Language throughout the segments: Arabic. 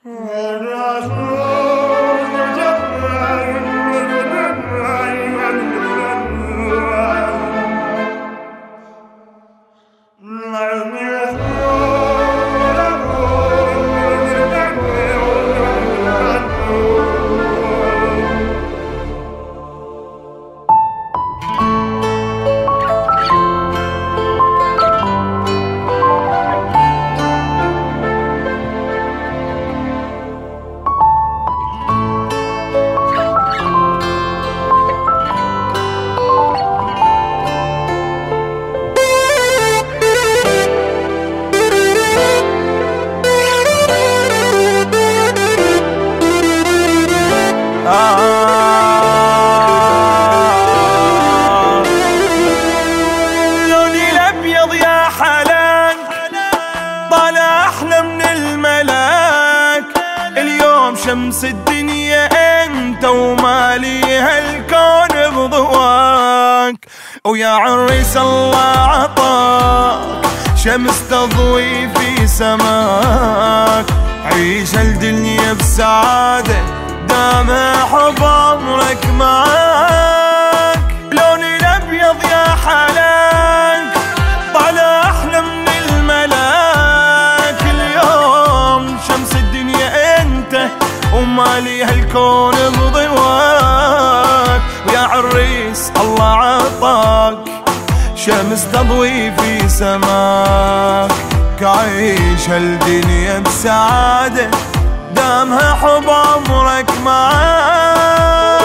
لوني الابيض يا حلاك طالع احلى من الملاك. اليوم شمس الدنيا انت ومالي هالكون بضواك. ويا عريس الله عطاك شمس تضوي في سماك. عيش هالدنيا بسعادة دام حب عمرك معاك. لوني الابيض يا حلاك طالع احلى من الملاك. اليوم شمس الدنيا انت ومالي هالكون بضواك. ويا عريس الله عطاك شمس تضوي في سماك. عيش هالدنيا بسعادة دامها حب عمرك معاك.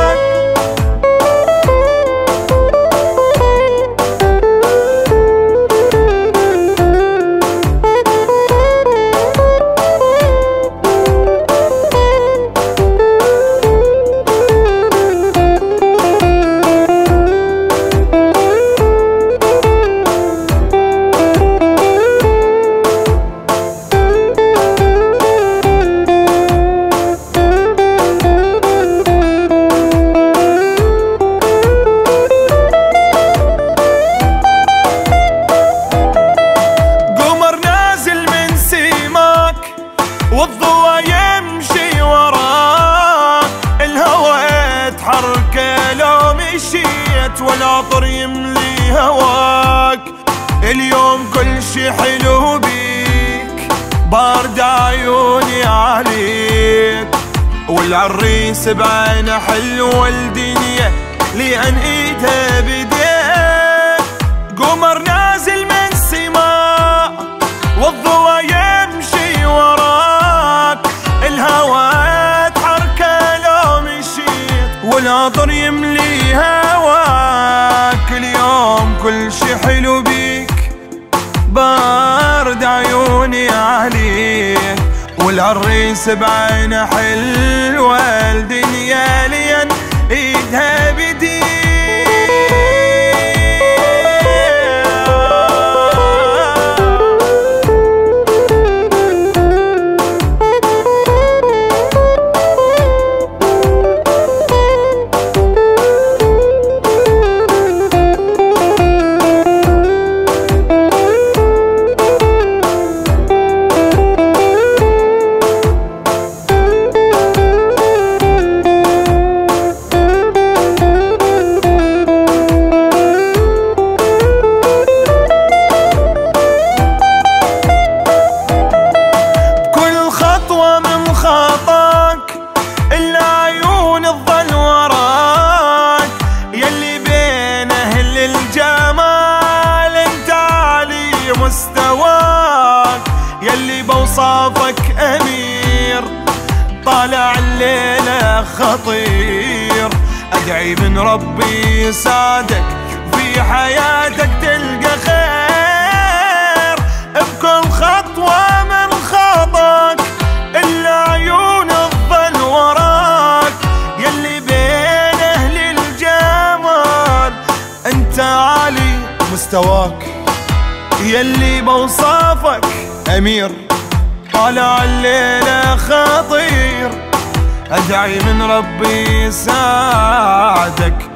والضوء يمشي وراك. الهوى يتحرك لو مشيت والعطر يملي هواك. اليوم كل شي حلو بيك بارد عيوني عليك. والعريس بعينه حلوة الدنيا لأن ايدها بديك. قمر نازل من سماء والضوء يمشي وراك. الهوى يتحرك لو مشيت والعطر يملي هواك. اليوم كل شي حلو بيك بارد عيوني عليك. والعريس بعينه حلوة الدنيا لين ايدها بديك. خطاك إلا عيون الظل وراك. يلي بين أهل الجمال انت عالي مستواك. يلي بوصافك أمير طالع الليلة خطير. أدعي من ربي يسعدك في حياتك تلقى خير. بكل خطوة من خطاك إلا عيون الظل وراك. يلي بين أهل الجمال أنت عالي مستواك. يلي بوصافك أمير طالع الليلة خطير. أدعي من ربي يساعدك